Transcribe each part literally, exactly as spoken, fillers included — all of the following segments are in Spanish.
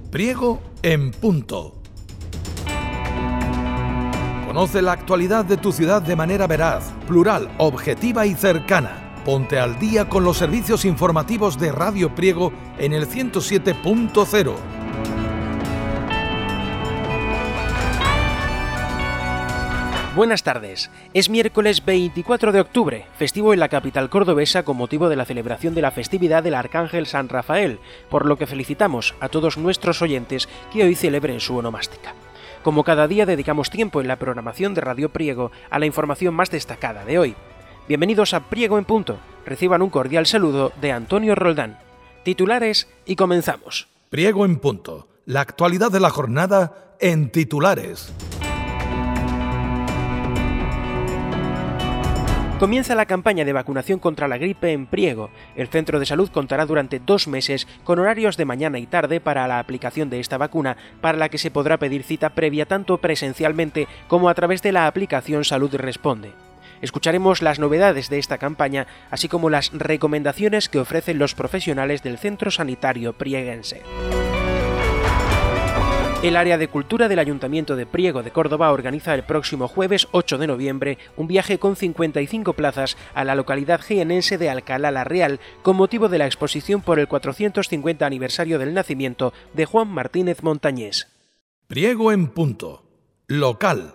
Priego en Punto. Conoce la actualidad de tu ciudad de manera veraz, plural, objetiva y cercana. Ponte al día con los servicios informativos de Radio Priego en el ciento siete punto cero. Buenas tardes. Es miércoles veinticuatro de octubre, festivo en la capital cordobesa con motivo de la celebración de la festividad del Arcángel San Rafael, por lo que felicitamos a todos nuestros oyentes que hoy celebren su onomástica. Como cada día dedicamos tiempo en la programación de Radio Priego a la información más destacada de hoy. Bienvenidos a Priego en Punto. Reciban un cordial saludo de Antonio Roldán. Titulares y comenzamos. Priego en Punto. La actualidad de la jornada en titulares. Comienza la campaña de vacunación contra la gripe en Priego. El centro de salud contará durante dos meses con horarios de mañana y tarde para la aplicación de esta vacuna, para la que se podrá pedir cita previa tanto presencialmente como a través de la aplicación Salud Responde. Escucharemos las novedades de esta campaña, así como las recomendaciones que ofrecen los profesionales del centro sanitario prieguense. El área de cultura del Ayuntamiento de Priego de Córdoba organiza el próximo jueves ocho de noviembre un viaje con cincuenta y cinco plazas a la localidad jienense de Alcalá la Real con motivo de la exposición por el cuatrocientos cincuenta aniversario del nacimiento de Juan Martínez Montañés. Priego en Punto. Local.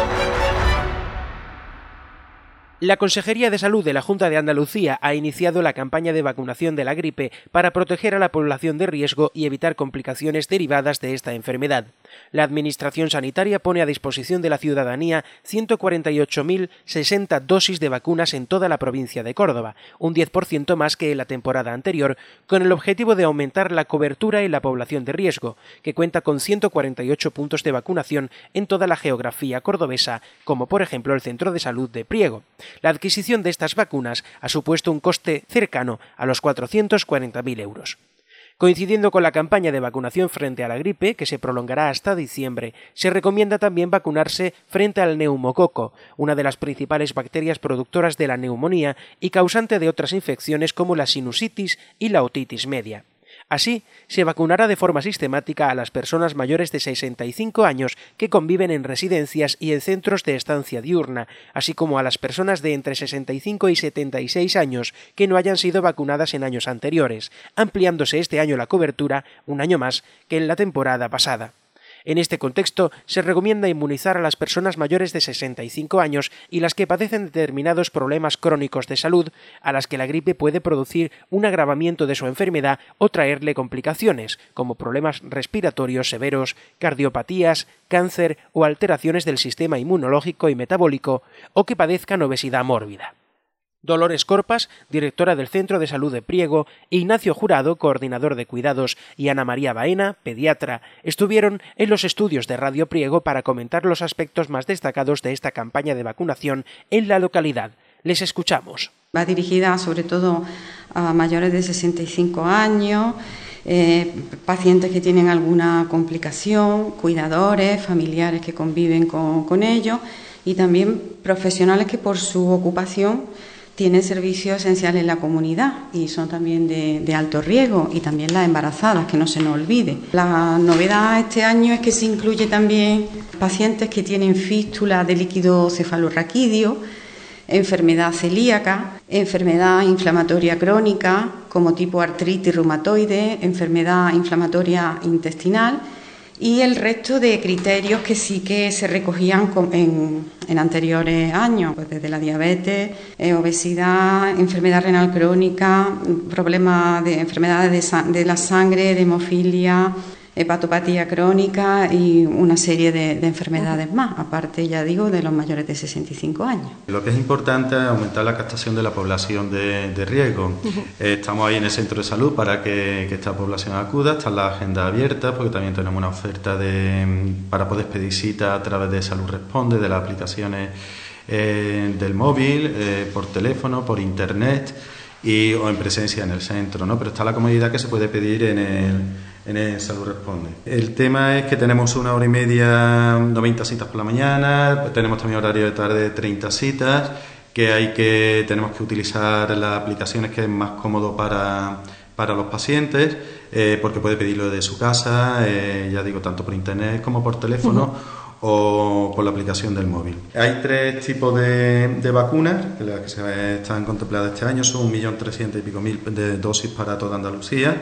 La Consejería de Salud de la Junta de Andalucía ha iniciado la campaña de vacunación de la gripe para proteger a la población de riesgo y evitar complicaciones derivadas de esta enfermedad. La Administración Sanitaria pone a disposición de la ciudadanía ciento cuarenta y ocho mil sesenta dosis de vacunas en toda la provincia de Córdoba, un diez por ciento más que en la temporada anterior, con el objetivo de aumentar la cobertura en la población de riesgo, que cuenta con ciento cuarenta y ocho puntos de vacunación en toda la geografía cordobesa, como por ejemplo el Centro de Salud de Priego. La adquisición de estas vacunas ha supuesto un coste cercano a los cuatrocientos cuarenta mil euros. Coincidiendo con la campaña de vacunación frente a la gripe, que se prolongará hasta diciembre, se recomienda también vacunarse frente al neumococo, una de las principales bacterias productoras de la neumonía y causante de otras infecciones como la sinusitis y la otitis media. Así, se vacunará de forma sistemática a las personas mayores de sesenta y cinco años que conviven en residencias y en centros de estancia diurna, así como a las personas de entre sesenta y cinco y setenta y seis años que no hayan sido vacunadas en años anteriores, ampliándose este año la cobertura un año más que en la temporada pasada. En este contexto, se recomienda inmunizar a las personas mayores de sesenta y cinco años y las que padecen determinados problemas crónicos de salud, a las que la gripe puede producir un agravamiento de su enfermedad o traerle complicaciones, como problemas respiratorios severos, cardiopatías, cáncer o alteraciones del sistema inmunológico y metabólico, o que padezcan obesidad mórbida. Dolores Corpas, directora del Centro de Salud de Priego, Ignacio Jurado, coordinador de cuidados, y Ana María Baena, pediatra, estuvieron en los estudios de Radio Priego para comentar los aspectos más destacados de esta campaña de vacunación en la localidad. Les escuchamos. Va dirigida sobre todo a mayores de sesenta y cinco años, eh, pacientes que tienen alguna complicación, cuidadores, familiares que conviven con, con ellos y también profesionales que por su ocupación tienen servicios esenciales en la comunidad y son también de, de alto riesgo, y también las embarazadas, que no se nos olvide. La novedad este año es que se incluye también pacientes que tienen fístula de líquido cefalorraquídeo, enfermedad celíaca, enfermedad inflamatoria crónica como tipo artritis reumatoide, enfermedad inflamatoria intestinal, y el resto de criterios que sí que se recogían en, en anteriores años, pues desde la diabetes, eh, obesidad, enfermedad renal crónica, problemas de enfermedades de, de la sangre, de hemofilia, hepatopatía crónica y una serie de, de enfermedades más, aparte, ya digo, de los mayores de sesenta y cinco años. Lo que es importante es aumentar la captación de la población de, de riesgo. Uh-huh. Eh, estamos ahí en el centro de salud para que, que esta población acuda, está la agenda abierta porque también tenemos una oferta de, para poder pedir cita a través de Salud Responde, de las aplicaciones eh, del móvil, eh, por teléfono, por internet y, o en presencia en el centro, ¿no? Pero está la comodidad que se puede pedir en el en el Salud Responde. El tema es que tenemos una hora y media, noventa citas por la mañana, tenemos también horario de tarde, treinta citas, que hay que tenemos que utilizar las aplicaciones que es más cómodo para para los pacientes, eh, porque puede pedirlo de su casa, eh, ya digo, tanto por internet como por teléfono. Uh-huh. O por la aplicación del móvil. Hay tres tipos de, de vacunas, que las que se están contempladas este año, son un millón trescientos y pico mil de dosis para toda Andalucía.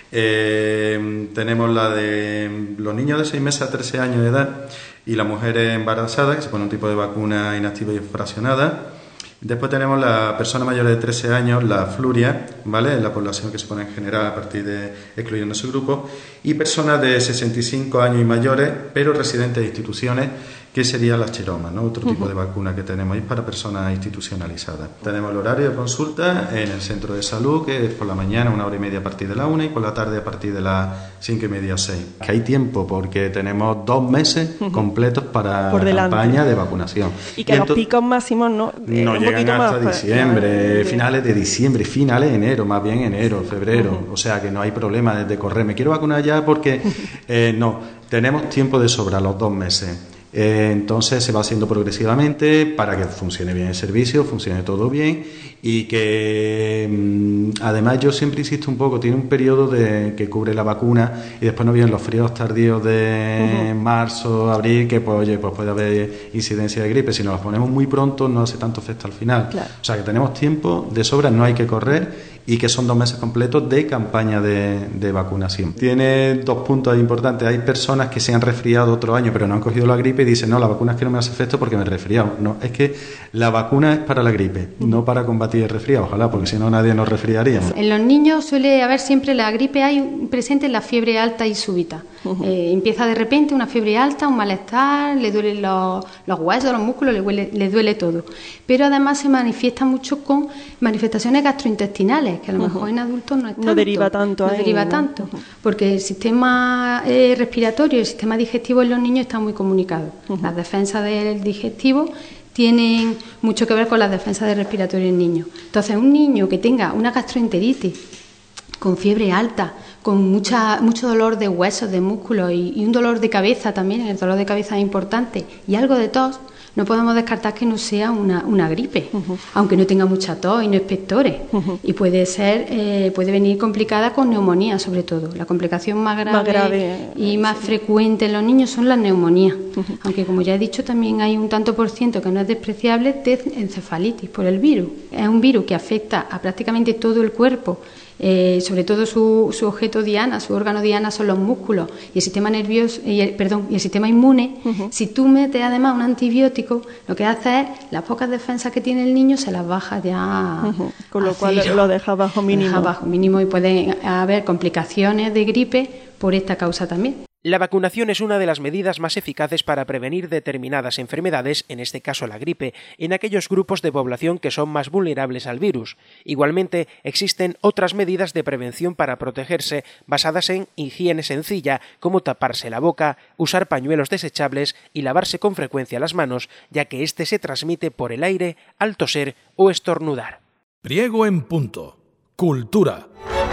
Eh, tenemos la de los niños de seis meses a trece años de edad y las mujeres embarazadas, que se pone un tipo de vacuna inactiva y fraccionada. Después tenemos las personas mayores de trece años, la fluria, ¿vale? La población que se pone en general a partir de excluyendo ese grupo, y personas de sesenta y cinco años y mayores, pero residentes de instituciones, que sería la chiroma, ¿no? Otro tipo de vacuna que tenemos ahí para personas institucionalizadas. Tenemos el horario de consulta en el centro de salud, que es por la mañana una hora y media a partir de la una y por la tarde a partir de las cinco y media a seis. Que hay tiempo porque tenemos dos meses completos para la campaña de vacunación. Y que y los picos máximos no, eh, no un llegan hasta más, diciembre, para... finales de diciembre, finales de enero, más bien enero, febrero. Uh-huh. O sea que no hay problema desde correr. Me quiero vacunar ya porque eh, no, tenemos tiempo de sobra los dos meses. Eh, entonces se va haciendo progresivamente para que funcione bien el servicio, funcione todo bien y que mmm, además yo siempre insisto un poco, tiene un periodo de, que cubre la vacuna y después no vienen los fríos tardíos de uh-huh. marzo, abril, que pues oye, pues puede haber incidencia de gripe. Si nos las ponemos muy pronto no hace tanto efecto al final. Claro. O sea que tenemos tiempo de sobra, no hay que correr y que son dos meses completos de campaña de, de vacunación. Tiene dos puntos importantes. Hay personas que se han resfriado otro año pero no han cogido la gripe y dicen, no, la vacuna es que no me hace efecto porque me he resfriado. No, es que la vacuna es para la gripe, no para combatir el resfriado, ojalá, porque si no nadie nos resfriaríamos. En los niños suele haber siempre la gripe, hay presente la fiebre alta y súbita. Uh-huh. Eh, empieza de repente una fiebre alta, un malestar, le duelen los, los huesos, los músculos, le, huele, le duele todo. Pero además se manifiesta mucho con manifestaciones gastrointestinales, que a lo uh-huh. mejor en adultos no es tanto. No deriva tanto. No ahí, deriva ¿no? tanto, uh-huh. porque el sistema eh, respiratorio y el sistema digestivo en los niños están muy comunicados. Uh-huh. Las defensas del digestivo tienen mucho que ver con las defensas del respiratorio en niños. Entonces, un niño que tenga una gastroenteritis con fiebre alta, con mucha, mucho dolor de huesos, de músculos y, y un dolor de cabeza también, el dolor de cabeza es importante, y algo de tos, no podemos descartar que no sea una, una gripe, uh-huh. aunque no tenga mucha tos y no expectore. Uh-huh. Y puede ser, eh, puede venir complicada con neumonía, sobre todo. La complicación más grave, más grave y más sí. frecuente en los niños son las neumonías. Uh-huh. Aunque, como ya he dicho, también hay un tanto por ciento que no es despreciable de encefalitis por el virus. Es un virus que afecta a prácticamente todo el cuerpo. Eh, sobre todo su, su objeto diana, su órgano diana son los músculos y el sistema nervioso, y el, perdón, y el sistema inmune. Uh-huh. Si tú metes además un antibiótico, lo que hace es las pocas defensas que tiene el niño se las baja ya. Uh-huh. Con lo cual cero. Lo deja bajo mínimo. Lo deja bajo mínimo y puede haber complicaciones de gripe por esta causa también. La vacunación es una de las medidas más eficaces para prevenir determinadas enfermedades, en este caso la gripe, en aquellos grupos de población que son más vulnerables al virus. Igualmente, existen otras medidas de prevención para protegerse basadas en higiene sencilla, como taparse la boca, usar pañuelos desechables y lavarse con frecuencia las manos, ya que este se transmite por el aire al toser o estornudar. Priego en punto. Cultura.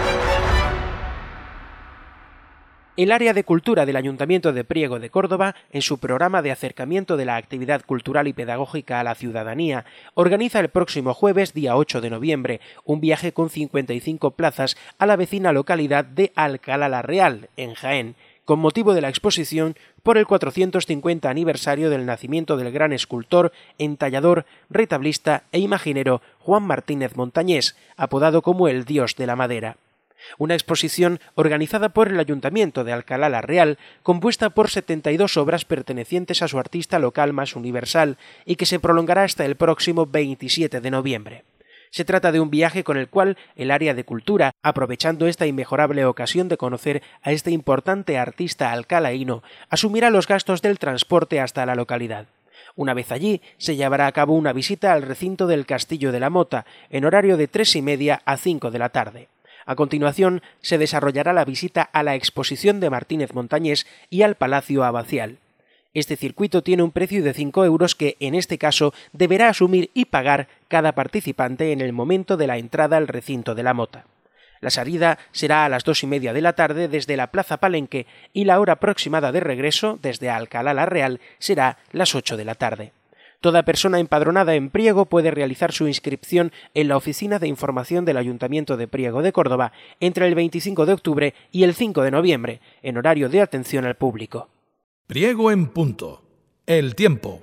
El área de cultura del Ayuntamiento de Priego de Córdoba, en su programa de acercamiento de la actividad cultural y pedagógica a la ciudadanía, organiza el próximo jueves, día ocho de noviembre, un viaje con cincuenta y cinco plazas a la vecina localidad de Alcalá la Real, en Jaén, con motivo de la exposición por el cuatrocientos cincuenta aniversario del nacimiento del gran escultor, entallador, retablista e imaginero Juan Martínez Montañés, apodado como el Dios de la Madera. Una exposición organizada por el Ayuntamiento de Alcalá la Real, compuesta por setenta y dos obras pertenecientes a su artista local más universal y que se prolongará hasta el próximo veintisiete de noviembre. Se trata de un viaje con el cual el área de cultura, aprovechando esta inmejorable ocasión de conocer a este importante artista alcalaíno, asumirá los gastos del transporte hasta la localidad. Una vez allí, se llevará a cabo una visita al recinto del Castillo de la Mota, en horario de tres y media a cinco de la tarde. A continuación, se desarrollará la visita a la exposición de Martínez Montañés y al Palacio Abacial. Este circuito tiene un precio de cinco euros que, en este caso, deberá asumir y pagar cada participante en el momento de la entrada al recinto de la Mota. La salida será a las dos y media de la tarde desde la Plaza Palenque y la hora aproximada de regreso desde Alcalá la Real será las ocho de la tarde. Toda persona empadronada en Priego puede realizar su inscripción en la Oficina de Información del Ayuntamiento de Priego de Córdoba entre el veinticinco de octubre y el cinco de noviembre, en horario de atención al público. Priego en punto. El tiempo.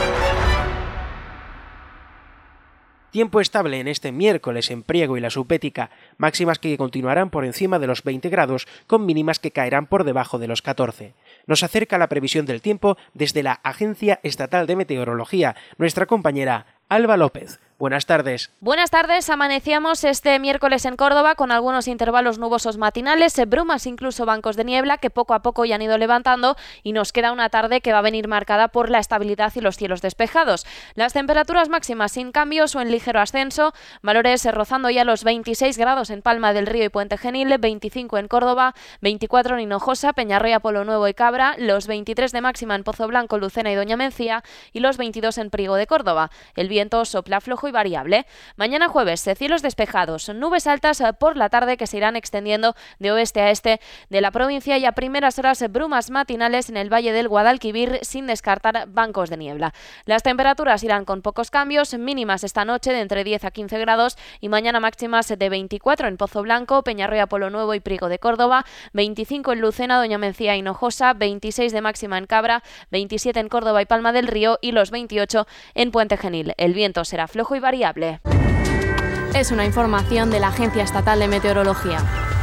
Tiempo estable en este miércoles en Priego y la Supética, máximas que continuarán por encima de los veinte grados, con mínimas que caerán por debajo de los catorce. Nos acerca la previsión del tiempo desde la Agencia Estatal de Meteorología, nuestra compañera Alba López. Buenas tardes. Buenas tardes. Amanecíamos este miércoles en Córdoba con algunos intervalos nubosos matinales, brumas, incluso bancos de niebla que poco a poco ya han ido levantando, y nos queda una tarde que va a venir marcada por la estabilidad y los cielos despejados. Las temperaturas máximas sin cambios o en ligero ascenso, valores rozando ya los veintiséis grados en Palma del Río y Puente Genil, veinticinco en Córdoba, veinticuatro en Hinojosa, Peñarroya, Polo Nuevo y Cabra, los veintitrés de máxima en Pozo Blanco, Lucena y Doña Mencía y los veintidós en Priego de Córdoba. El viento sopla flojo y variable. Mañana jueves, cielos despejados, nubes altas por la tarde que se irán extendiendo de oeste a este de la provincia, y a primeras horas brumas matinales en el Valle del Guadalquivir, sin descartar bancos de niebla. Las temperaturas irán con pocos cambios, mínimas esta noche de entre diez a quince grados y mañana máximas de veinticuatro en Pozo Blanco, Peñarroya, Polo Nuevo y Priego de Córdoba, veinticinco en Lucena, Doña Mencía y Hinojosa, veintiséis de máxima en Cabra, veintisiete en Córdoba y Palma del Río y los veintiocho en Puente Genil. El viento será flojo y variable. Es una información de la Agencia Estatal de Meteorología.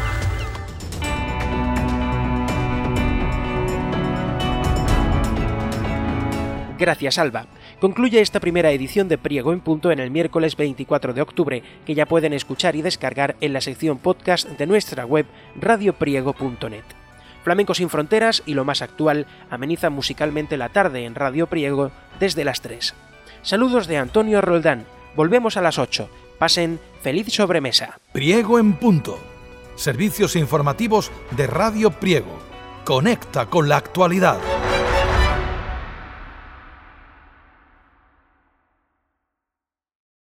Gracias, Alba. Concluye esta primera edición de Priego en Punto en el miércoles veinticuatro de octubre, que ya pueden escuchar y descargar en la sección podcast de nuestra web radio priego punto net. Flamenco sin fronteras y lo más actual amenizan musicalmente la tarde en Radio Priego desde las tres. Saludos de Antonio Roldán. Volvemos a las ocho. Pasen feliz sobremesa. Priego en Punto. Servicios informativos de Radio Priego. Conecta con la actualidad.